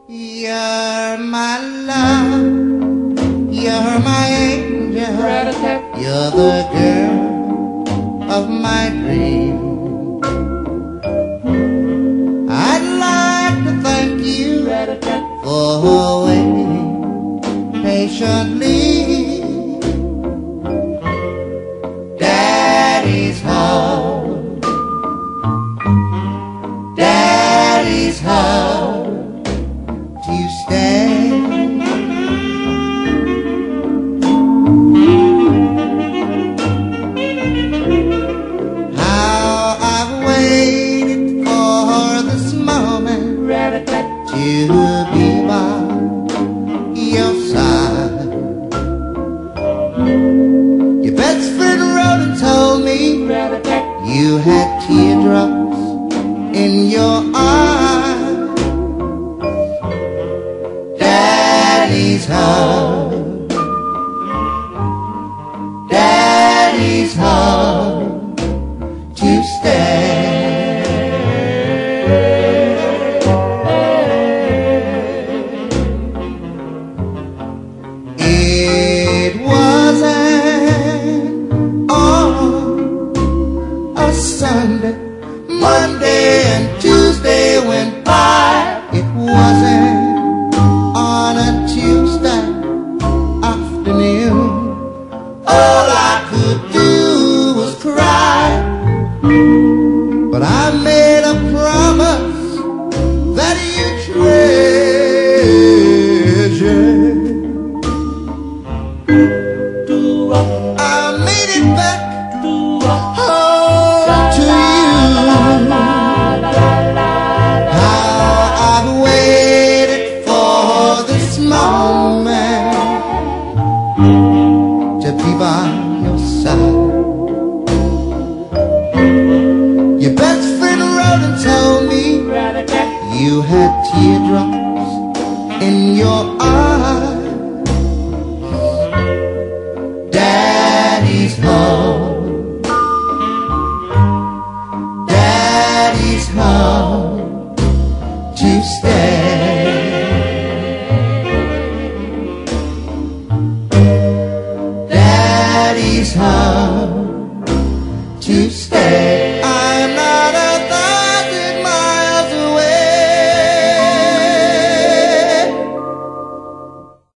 You're my love, you're my angel, you're the girl of my dream. I'd like to thank you for waiting patiently. Daddy's home, Daddy's home to stay. How I've waited for this moment to be by your side. Your best friend wrote and told me you had teardrops in your eyes. Daddy's home, Daddy's home to stay. It wasn't on a Sunday, Monday and Tuesday went by. It wasn't on a Tuesday afternoon. All I could do was cry, but I made a promise that you treasure. I made it back home to you. How I've waited for this moment to be by your side. Your best friend wrote and told me you had teardrops in your eyes. Daddy's home, Daddy's home to stay. Daddy's home to stay.